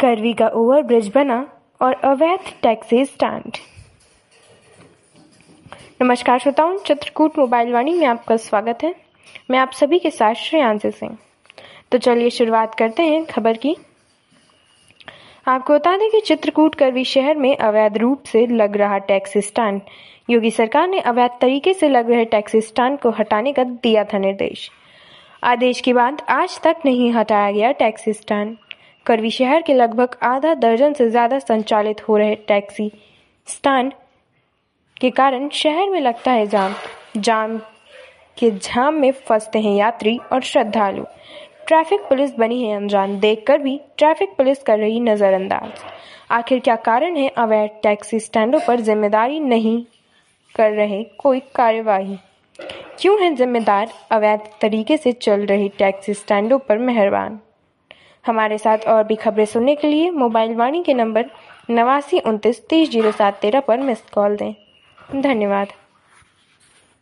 करवी का ओवरब्रिज बना और अवैध टैक्सी स्टैंड। नमस्कार श्रोताओं, चित्रकूट मोबाइल वाणी में आपका स्वागत है। मैं आप सभी के साथ श्रेयांशी सिंह। तो चलिए शुरुआत करते हैं खबर की। आपको बता दें कि चित्रकूट करवी शहर में अवैध रूप से लग रहा टैक्सी स्टैंड, योगी सरकार ने अवैध तरीके से लग रहे टैक्सी स्टैंड को हटाने का दिया था निर्देश। आदेश के बाद आज तक नहीं हटाया गया टैक्सी स्टैंड। करवी शहर के लगभग आधा दर्जन से ज्यादा संचालित हो रहे टैक्सी स्टैंड के कारण शहर में लगता है जाम में फंसते हैं यात्री और श्रद्धालु। ट्रैफिक पुलिस बनी है अनजान, देखकर भी ट्रैफिक पुलिस कर रही नजरअंदाज। आखिर क्या कारण है अवैध टैक्सी स्टैंडों पर जिम्मेदारी नहीं कर रहे कोई कार्यवाही? क्यों है जिम्मेदार अवैध तरीके से चल रही टैक्सी स्टैंडों पर मेहरबान? हमारे साथ और भी खबरें सुनने के लिए मोबाइल वाणी के नंबर 8929300713 पर मिस्ड कॉल दें। धन्यवाद।